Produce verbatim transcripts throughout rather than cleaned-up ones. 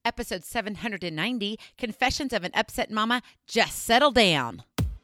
Episode seven hundred ninety, Confessions of an Upset Mama. Just settle down.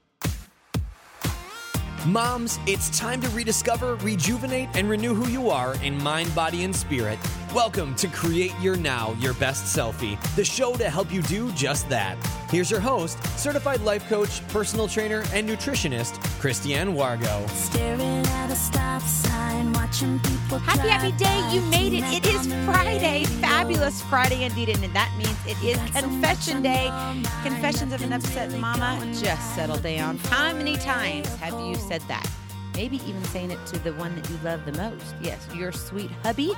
Moms, it's time to rediscover, rejuvenate, and renew who you are in mind, body, and spirit. Welcome to Create Your Now, Your Best Selfie, the show to help you do just that. Here's your host, certified life coach, personal trainer, and nutritionist, Christiane Wargo. Staring at a stop sign, watching people Happy, happy day. You made it. It is Friday. Fabulous Friday indeed. And that means it is Confession Day. Confessions of an Upset Mama. Just settle down. How many times have you said that? Maybe even saying it to the one that you love the most. Yes, your sweet hubby.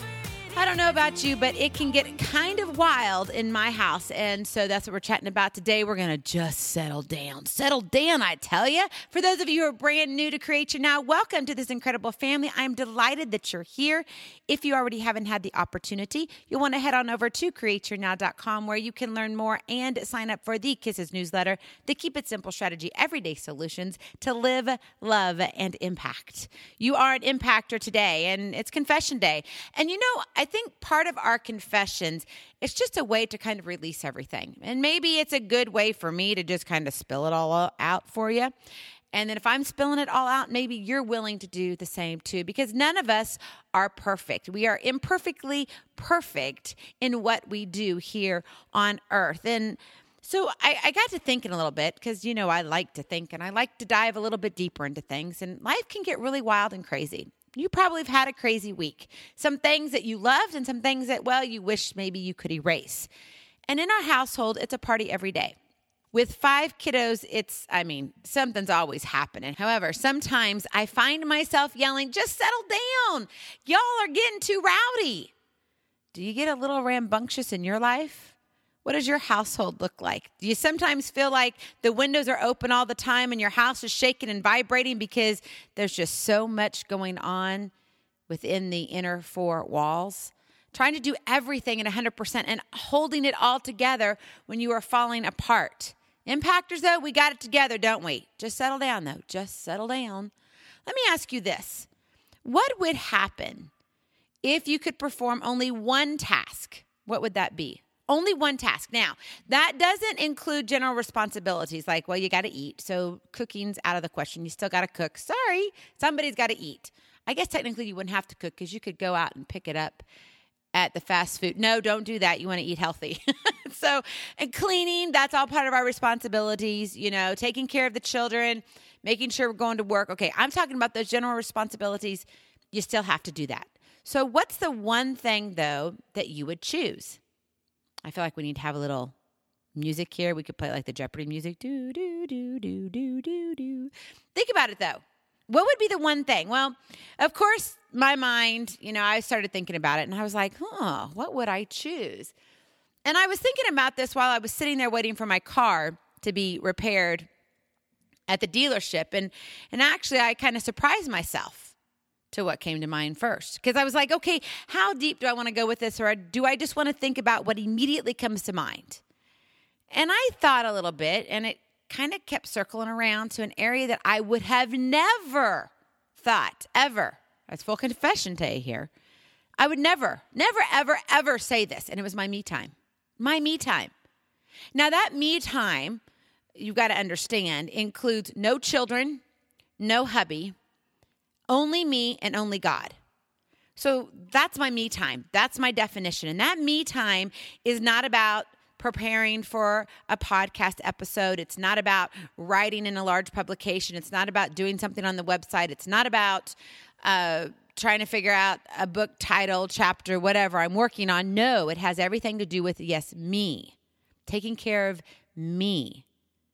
I don't know about you, but it can get kind of wild in my house. And so that's what we're chatting about today. We're going to just settle down. Settle down, I tell you. For those of you who are brand new to Create Your Now, welcome to this incredible family. I'm delighted that you're here. If you already haven't had the opportunity, you'll want to head on over to create your now dot com where you can learn more and sign up for the Kisses newsletter, the Keep It Simple Strategy Everyday Solutions to live, love, and impact. You are an impactor today, and it's Confession Day. And you know, I think part of our confessions, it's just a way to kind of release everything. And maybe it's a good way for me to just kind of spill it all out for you. And then if I'm spilling it all out, maybe you're willing to do the same too, because none of us are perfect. We are imperfectly perfect in what we do here on earth. And so I, I got to thinking a little bit because, you know, I like to think and I like to dive a little bit deeper into things. And life can get really wild and crazy. You probably have had a crazy week. Some things that you loved and some things that, well, you wish maybe you could erase. And in our household, it's a party every day. With five kiddos, it's, I mean, something's always happening. However, sometimes I find myself yelling, just settle down. Y'all are getting too rowdy. Do you get a little rambunctious in your life? What does your household look like? Do you sometimes feel like the windows are open all the time and your house is shaking and vibrating because there's just so much going on within the inner four walls? Trying to do everything at one hundred percent and holding it all together when you are falling apart. Impactors, though, we got it together, don't we? Just settle down, though. Just settle down. Let me ask you this. What would happen if you could perform only one task? What would that be? Only one task. Now, that doesn't include general responsibilities like, well, you got to eat. So cooking's out of the question. You still got to cook. Sorry, somebody's got to eat. I guess technically you wouldn't have to cook because you could go out and pick it up at the fast food. No, don't do that. You want to eat healthy. So, and cleaning, that's all part of our responsibilities, you know, taking care of the children, making sure we're going to work. Okay, I'm talking about those general responsibilities. You still have to do that. So what's the one thing, though, that you would choose? I feel like we need to have a little music here. We could play like the Jeopardy music. Do, do, do, do, do, do, do. Think about it, though. What would be the one thing? Well, of course, my mind, you know, I started thinking about it and I was like, huh, what would I choose? And I was thinking about this while I was sitting there waiting for my car to be repaired at the dealership. And, and actually, I kind of surprised myself to what came to mind first. Because I was like, okay, how deep do I want to go with this? Or do I just want to think about what immediately comes to mind? And I thought a little bit, and it kind of kept circling around to an area that I would have never thought, ever. That's full confession day here. I would never, never, ever, ever say this. And it was my me time. My me time. Now that me time, you've got to understand, includes no children, no hubby, only me and only God. So that's my me time. That's my definition. And that me time is not about preparing for a podcast episode. It's not about writing in a large publication. It's not about doing something on the website. It's not about uh, trying to figure out a book title, chapter, whatever I'm working on. No, it has everything to do with, yes, me, taking care of me.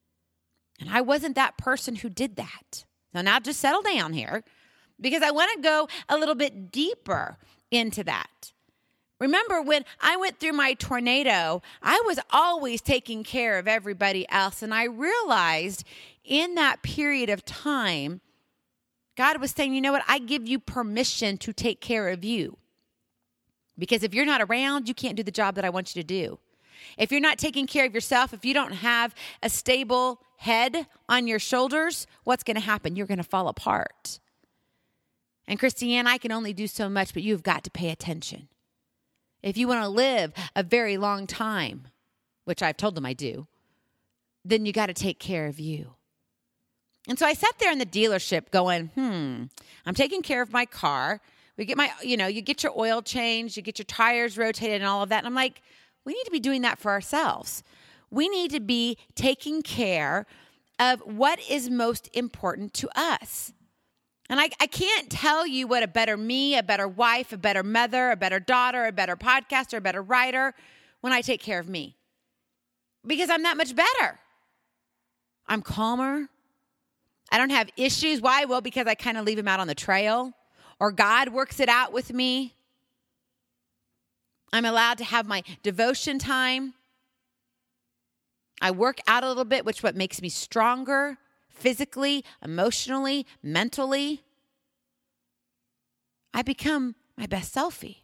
And I wasn't that person who did that. So now just settle down here because I want to go a little bit deeper into that. Remember, when I went through my tornado, I was always taking care of everybody else. And I realized in that period of time, God was saying, you know what? I give you permission to take care of you. Because if you're not around, you can't do the job that I want you to do. If you're not taking care of yourself, if you don't have a stable head on your shoulders, what's going to happen? You're going to fall apart. And Christiane, I can only do so much, but you've got to pay attention. if you want to live a very long time, which I've told them I do, then you got to take care of you. And so I sat there in the dealership going, hmm, I'm taking care of my car. We get my, you know, you get your oil changed, you get your tires rotated and all of that. And I'm like, we need to be doing that for ourselves. We need to be taking care of what is most important to us. And I, I can't tell you what a better me, a better wife, a better mother, a better daughter, a better podcaster, a better writer when I take care of me. Because I'm that much better. I'm calmer. I don't have issues. Why? Well, because I kind of leave them out on the trail, or God works it out with me. I'm allowed to have my devotion time. I work out a little bit, which is what makes me stronger physically, emotionally, mentally. I become my best selfie.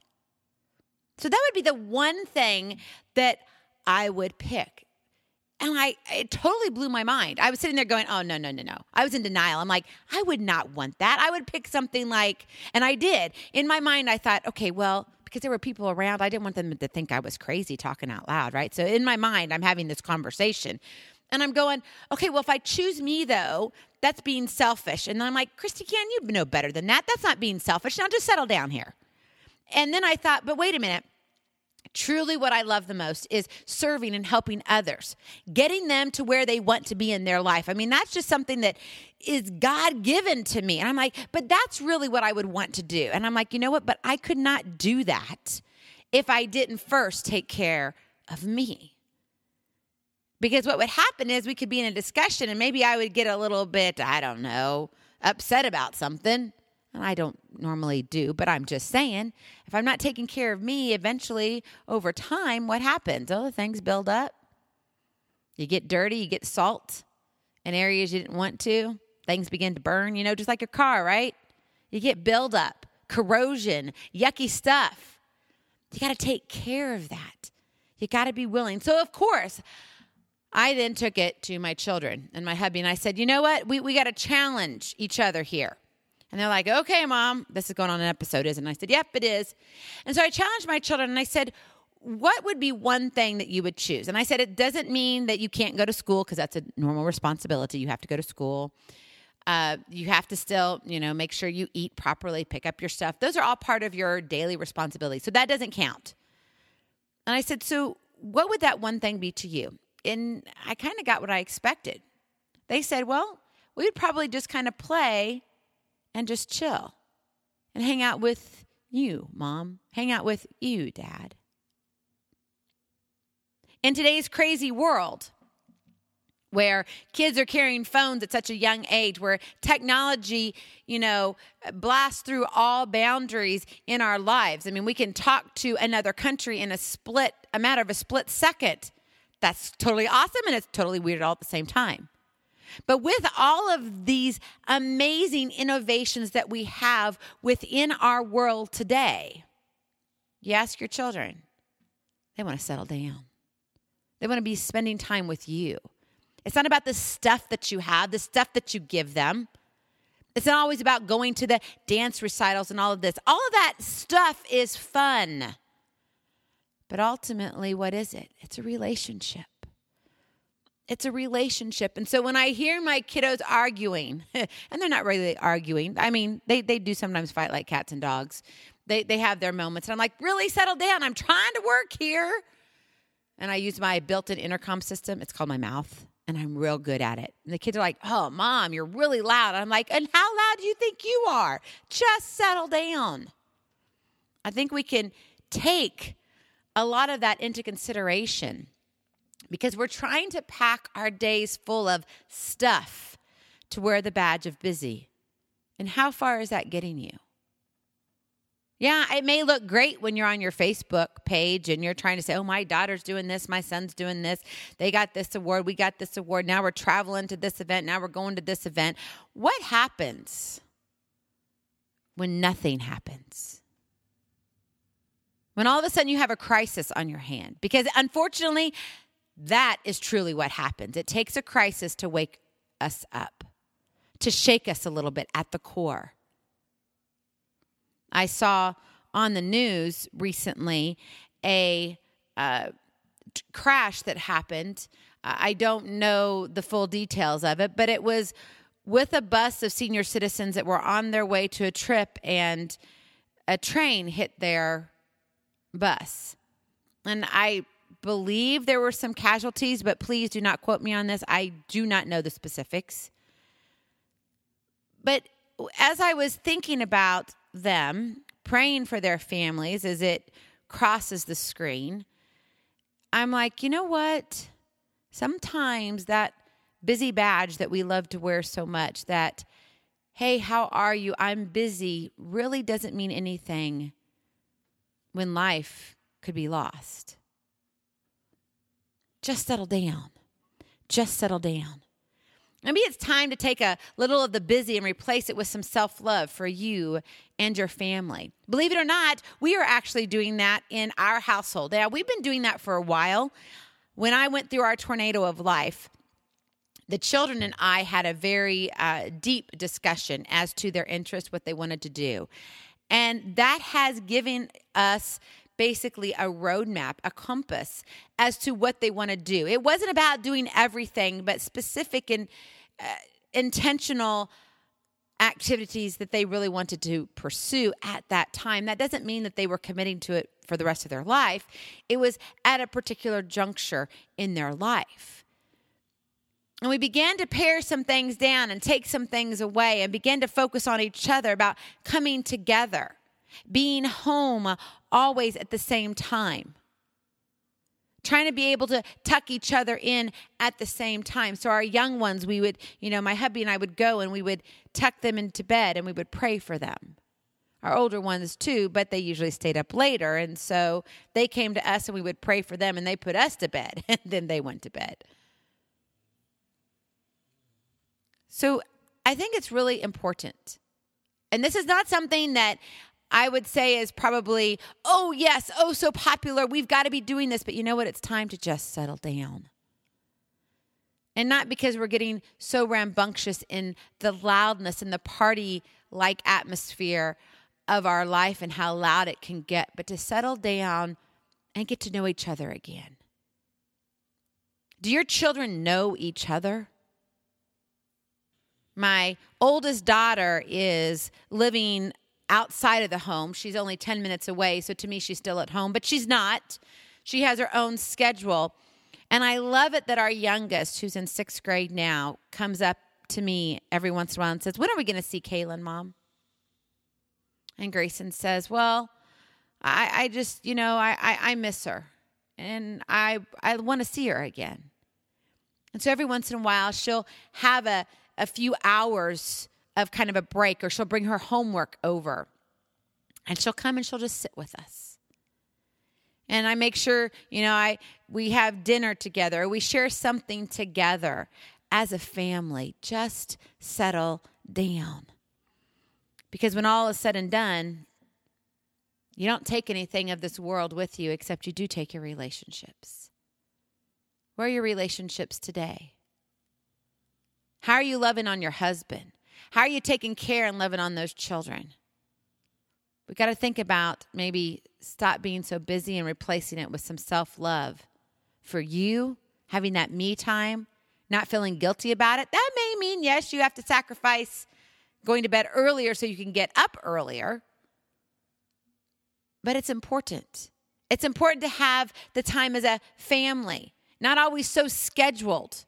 So that would be the one thing that I would pick. And I, it totally blew my mind. I was sitting there going, oh, no, no, no, no. I was in denial. I'm like, I would not want that. I would pick something like, and I did. In my mind, I thought, okay, well, because there were people around, I didn't want them to think I was crazy talking out loud, right? So in my mind, I'm having this conversation. And I'm going, okay, well, if I choose me, though, that's being selfish. And then I'm like, Christy, can you know better than that? That's not being selfish. Now just settle down here. And then I thought, but wait a minute. Truly what I love the most is serving and helping others, getting them to where they want to be in their life. I mean, that's just something that is God-given to me. And I'm like, but that's really what I would want to do. And I'm like, you know what? But I could not do that if I didn't first take care of me. Because what would happen is we could be in a discussion and maybe I would get a little bit, I don't know, upset about something. And I don't normally do, but I'm just saying, if I'm not taking care of me, eventually, over time, what happens? Oh, things build up. You get dirty, you get salt in areas you didn't want to. Things begin to burn, you know, just like your car, right? You get buildup, corrosion, yucky stuff. You got to take care of that. You got to be willing. So, of course, I then took it to my children and my hubby, and I said, you know what? We, we got to challenge each other here. And they're like, okay, Mom, this is going on an episode, isn't it? And I said, yep, it is. And so I challenged my children and I said, what would be one thing that you would choose? And I said, it doesn't mean that you can't go to school because that's a normal responsibility. You have to go to school. Uh, you have to still, you know, make sure you eat properly, pick up your stuff. Those are all part of your daily responsibility. So that doesn't count. And I said, so what would that one thing be to you? And I kind of got what I expected. They said, well, we would probably just kind of play and just chill and hang out with you, Mom. Hang out with you, Dad. In today's crazy world, where kids are carrying phones at such a young age, where technology, you know, blasts through all boundaries in our lives. I mean, we can talk to another country in a split, a matter of a split second. That's totally awesome, and it's totally weird all at the same time. But with all of these amazing innovations that we have within our world today, you ask your children, they want to settle down. They want to be spending time with you. It's not about the stuff that you have, the stuff that you give them. It's not always about going to the dance recitals and all of this. All of that stuff is fun. But ultimately, what is it? It's a relationship. It's a relationship. And so when I hear my kiddos arguing, and they're not really arguing. I mean, they, they do sometimes fight like cats and dogs. They they have their moments. And I'm like, really, settle down. I'm trying to work here. And I use my built-in intercom system. It's called my mouth. And I'm real good at it. And the kids are like, oh, Mom, you're really loud. I'm like, and how loud do you think you are? Just settle down. I think we can take a lot of that into consideration, because we're trying to pack our days full of stuff to wear the badge of busy. And how far is that getting you? Yeah, it may look great when you're on your Facebook page and you're trying to say, oh, my daughter's doing this, my son's doing this. They got this award, we got this award. Now we're traveling to this event. Now we're going to this event. What happens when nothing happens? When all of a sudden you have a crisis on your hand? Because unfortunately, that is truly what happens. It takes a crisis to wake us up, to shake us a little bit at the core. I saw on the news recently a uh, t- crash that happened. I don't know the full details of it, but it was with a bus of senior citizens that were on their way to a trip, and a train hit their bus. And I believe there were some casualties, but please do not quote me on this. I do not know the specifics. But as I was thinking about them, praying for their families as it crosses the screen, I'm like, you know what? Sometimes that busy badge that we love to wear so much, that, hey, how are you? I'm busy, really doesn't mean anything when life could be lost. Just settle down. Just settle down. Maybe it's time to take a little of the busy and replace it with some self-love for you and your family. Believe it or not, we are actually doing that in our household. Now, we've been doing that for a while. When I went through our tornado of life, the children and I had a very uh, deep discussion as to their interests, what they wanted to do. And that has given us basically a roadmap, a compass as to what they want to do. It wasn't about doing everything, but specific and uh, intentional activities that they really wanted to pursue at that time. That doesn't mean that they were committing to it for the rest of their life. It was at a particular juncture in their life. And we began to pare some things down and take some things away and begin to focus on each other about coming together, being home always at the same time, trying to be able to tuck each other in at the same time. So our young ones, we would, you know, my hubby and I would go and we would tuck them into bed and we would pray for them. Our older ones too, but they usually stayed up later. And so they came to us and we would pray for them and they put us to bed and then they went to bed. So I think it's really important. And this is not something that I would say is probably, oh, yes, oh, so popular. We've got to be doing this. But you know what? It's time to just settle down. And not because we're getting so rambunctious in the loudness and the party-like atmosphere of our life and how loud it can get, but to settle down and get to know each other again. Do your children know each other? My oldest daughter is living outside of the home. She's only ten minutes away, so to me, she's still at home, but she's not. She has her own schedule. And I love it that our youngest, who's in sixth grade now, comes up to me every once in a while and says, when are we going to see Kaylin, Mom? And Grayson says, well, I, I just, you know, I, I, I miss her. And I, I want to see her again. And so every once in a while, she'll have a, a few hours of kind of a break, or she'll bring her homework over. And she'll come and she'll just sit with us. And I make sure, you know, I we have dinner together. We share something together as a family. Just settle down. Because when all is said and done, you don't take anything of this world with you, except you do take your relationships. Where are your relationships today? How are you loving on your husband? How are you taking care and loving on those children? We got to think about maybe stop being so busy and replacing it with some self-love for you, having that me time, not feeling guilty about it. That may mean, yes, you have to sacrifice going to bed earlier so you can get up earlier. But it's important. It's important to have the time as a family, not always so scheduled.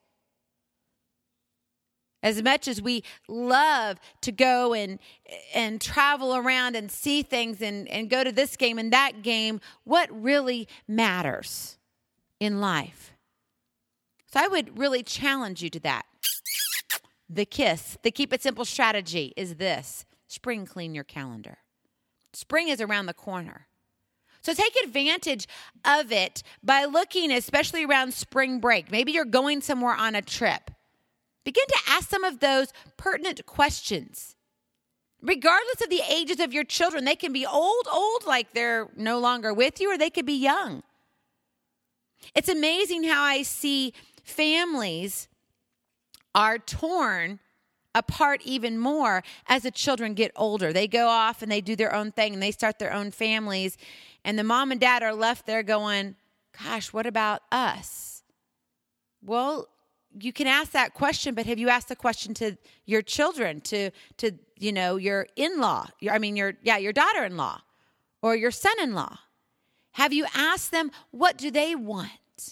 As much as we love to go and and travel around and see things and, and go to this game and that game, what really matters in life? So I would really challenge you to that. The kiss, the keep it simple strategy is this. Spring clean your calendar. Spring is around the corner. So take advantage of it by looking, especially around spring break. Maybe you're going somewhere on a trip. Begin to ask some of those pertinent questions. Regardless of the ages of your children, they can be old, old, like they're no longer with you, or they could be young. It's amazing how I see families are torn apart even more as the children get older. They go off and they do their own thing and they start their own families. And the mom and dad are left there going, gosh, what about us? Well, you can ask that question, but have you asked the question to your children, to, to you know, your in-law, your, I mean, your, yeah, your daughter-in-law or your son-in-law? Have you asked them, what do they want?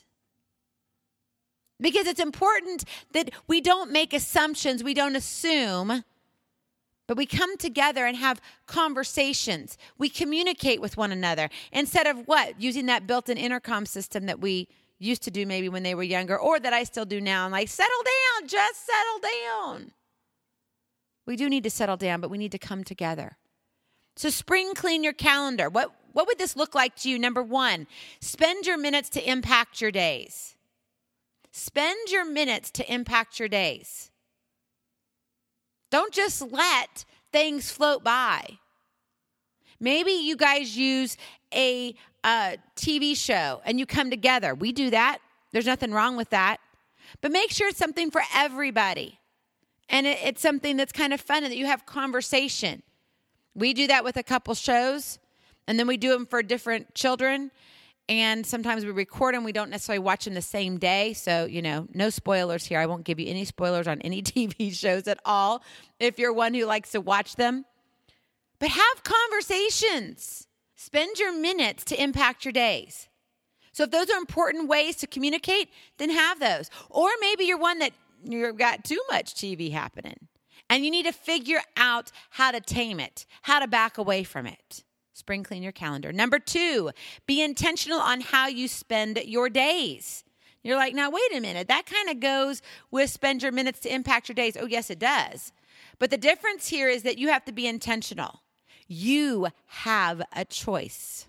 Because it's important that we don't make assumptions, we don't assume, but we come together and have conversations. We communicate with one another instead of what? Using that built-in intercom system that we used to do maybe when they were younger, or that I still do now. I'm like, settle down, just settle down. We do need to settle down, but we need to come together. So spring clean your calendar. What, what would this look like to you? Number one, spend your minutes to impact your days. Spend your minutes to impact your days. Don't just let things float by. Maybe you guys use a, a T V show and you come together. We do that. There's nothing wrong with that. But make sure it's something for everybody. And it, it's something that's kind of fun and that you have conversation. We do that with a couple shows, and then we do them for different children. And sometimes we record them. We don't necessarily watch them the same day. So, you know, no spoilers here. I won't give you any spoilers on any T V shows at all if you're one who likes to watch them. But have conversations. Spend your minutes to impact your days. So if those are important ways to communicate, then have those. Or maybe you're one that you've got too much T V happening, and you need to figure out how to tame it, how to back away from it. Spring clean your calendar. Number two, be intentional on how you spend your days. You're like, now, wait a minute. That kind of goes with spend your minutes to impact your days. Oh, yes, it does. But the difference here is that you have to be intentional. You have a choice.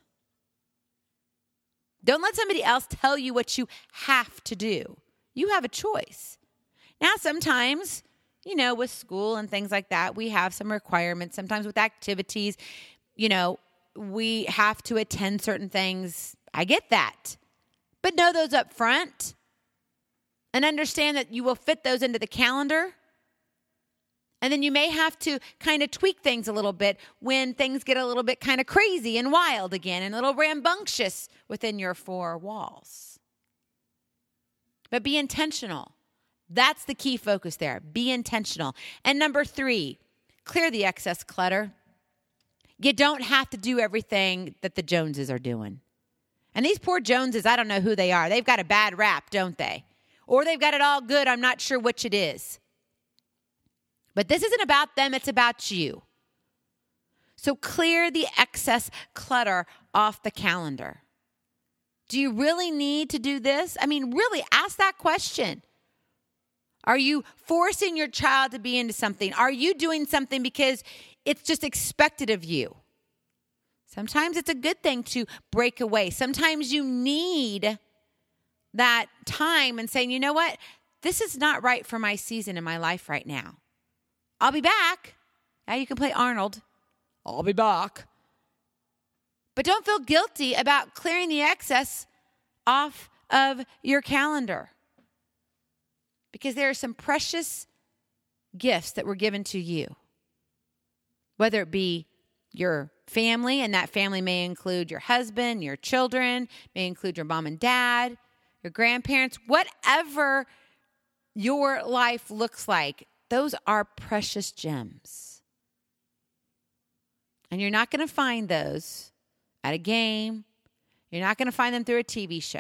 Don't let somebody else tell you what you have to do. You have a choice. Now, sometimes, you know, with school and things like that, we have some requirements. Sometimes with activities, you know, we have to attend certain things. I get that. But know those up front and understand that you will fit those into the calendar. And then you may have to kind of tweak things a little bit when things get a little bit kind of crazy and wild again and a little rambunctious within your four walls. But be intentional. That's the key focus there. Be intentional. And number three, clear the excess clutter. You don't have to do everything that the Joneses are doing. And these poor Joneses, I don't know who they are. They've got a bad rap, don't they? Or they've got it all good. I'm not sure which it is. But this isn't about them. It's about you. So clear the excess clutter off the calendar. Do you really need to do this? I mean, really ask that question. Are you forcing your child to be into something? Are you doing something because it's just expected of you? Sometimes it's a good thing to break away. Sometimes you need that time and saying, you know what? This is not right for my season in my life right now. I'll be back. Now you can play Arnold. I'll be back. But don't feel guilty about clearing the excess off of your calendar. Because there are some precious gifts that were given to you. Whether it be your family, and that family may include your husband, your children, may include your mom and dad, your grandparents, whatever your life looks like, those are precious gems. And you're not going to find those at a game. You're not going to find them through a T V show.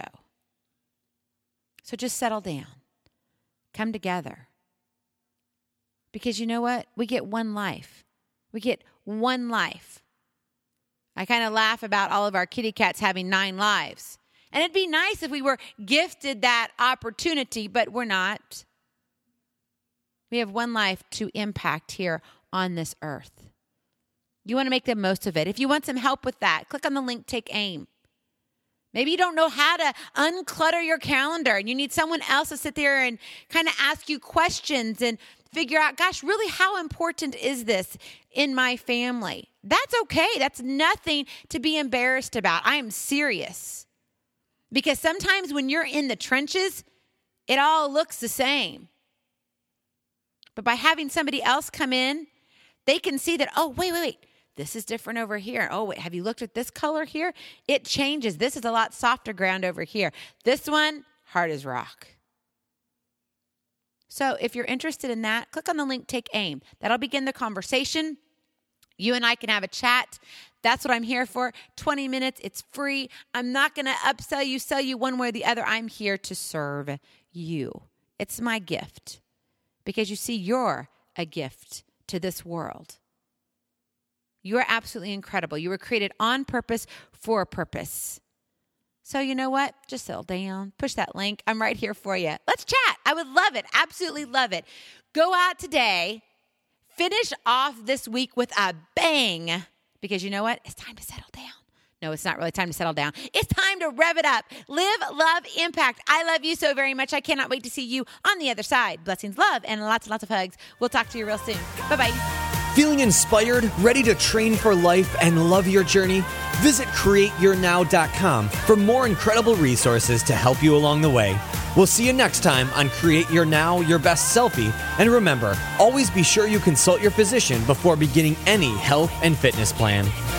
So just settle down. Come together. Because you know what? We get one life. We get one life. I kind of laugh about all of our kitty cats having nine lives. And it'd be nice if we were gifted that opportunity, but we're not. We have one life to impact here on this earth. You want to make the most of it. If you want some help with that, click on the link, Take Aim. Maybe you don't know how to unclutter your calendar and you need someone else to sit there and kind of ask you questions and figure out, gosh, really, how important is this in my family? That's okay. That's nothing to be embarrassed about. I am serious. Because sometimes when you're in the trenches, it all looks the same. But by having somebody else come in, they can see that, oh, wait, wait, wait. This is different over here. Oh, wait, have you looked at this color here? It changes. This is a lot softer ground over here. This one, hard as rock. So if you're interested in that, click on the link, Take Aim. That'll begin the conversation. You and I can have a chat. That's what I'm here for. twenty minutes. It's free. I'm not going to upsell you, sell you one way or the other. I'm here to serve you. It's my gift because you see, you're a gift to this world. You're absolutely incredible. You were created on purpose for a purpose. So you know what? Just settle down. Push that link. I'm right here for you. Let's chat. I would love it. Absolutely love it. Go out today. Finish off this week with a bang. Because you know what? It's time to settle down. No, it's not really time to settle down. It's time to rev it up. Live, love, impact. I love you so very much. I cannot wait to see you on the other side. Blessings, love, and lots and lots of hugs. We'll talk to you real soon. Bye-bye. Feeling inspired, ready to train for life and love your journey? Visit create your now dot com for more incredible resources to help you along the way. We'll see you next time on Create Your Now, Your Best Selfie. And remember, always be sure you consult your physician before beginning any health and fitness plan.